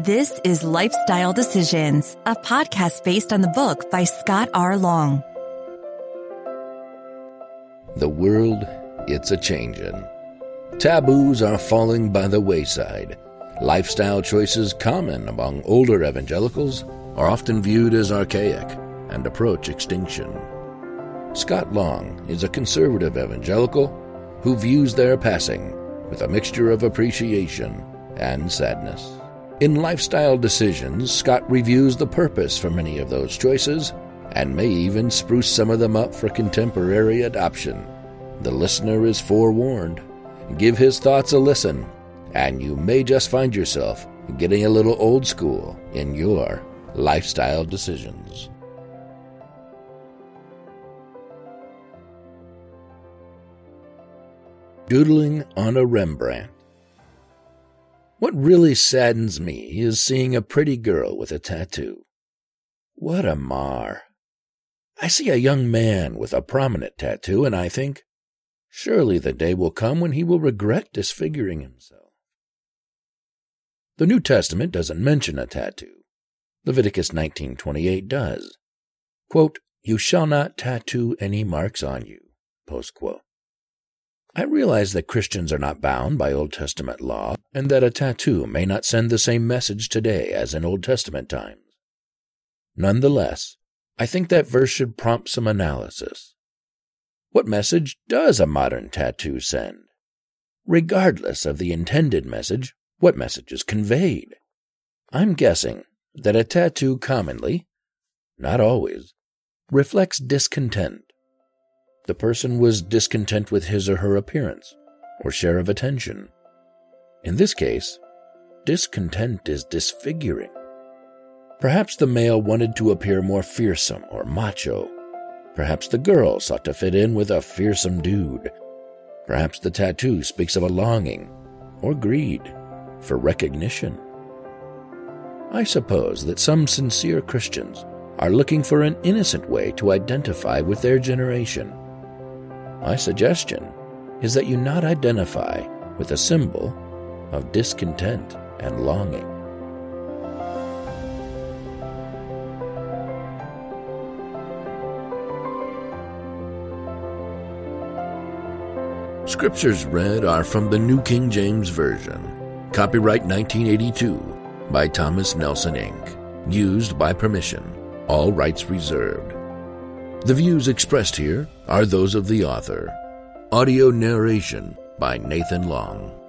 This is Lifestyle Decisions, a podcast based on the book by Scott R. Long. The world, it's a-changin'. Taboos are falling by the wayside. Lifestyle choices common among older evangelicals are often viewed as archaic and approach extinction. Scott Long is a conservative evangelical who views their passing with a mixture of appreciation and sadness. In Lifestyle Decisions, Scott reviews the purpose for many of those choices and may even spruce some of them up for contemporary adoption. The listener is forewarned. Give his thoughts a listen, and you may just find yourself getting a little old school in your lifestyle decisions. Doodling on a Rembrandt. What really saddens me is seeing a pretty girl with a tattoo. What a mar. I see a young man with a prominent tattoo, and I think, surely the day will come when he will regret disfiguring himself. The New Testament doesn't mention a tattoo. Leviticus 19:28 does. Quote, "You shall not tattoo any marks on you." Post quote. I realize that Christians are not bound by Old Testament law and that a tattoo may not send the same message today as in Old Testament times. Nonetheless, I think that verse should prompt some analysis. What message does a modern tattoo send? Regardless of the intended message, what message is conveyed? I'm guessing that a tattoo commonly, not always, reflects discontent. The person was discontent with his or her appearance or share of attention. In this case, discontent is disfiguring. Perhaps the male wanted to appear more fearsome or macho. Perhaps the girl sought to fit in with a fearsome dude. Perhaps the tattoo speaks of a longing or greed for recognition. I suppose that some sincere Christians are looking for an innocent way to identify with their generation. My suggestion is that you not identify with a symbol of discontent and longing. Scriptures read are from the New King James Version. Copyright 1982 by Thomas Nelson, Inc. Used by permission. All rights reserved. The views expressed here are those of the author. Audio narration by Nathan Long.